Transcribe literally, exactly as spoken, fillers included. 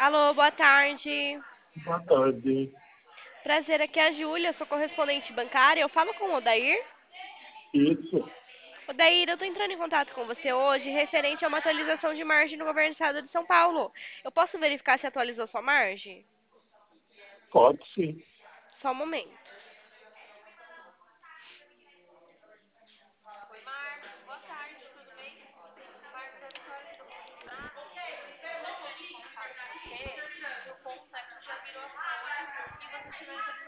Alô, boa tarde. Boa tarde. Prazer, aqui é a Júlia, sou correspondente bancária. Eu falo com o Odair. Isso, Odair, eu tô entrando em contato com você hoje referente a uma atualização de margem no governo do estado de São Paulo. Eu posso verificar se atualizou sua margem? pode sim. Só um momento.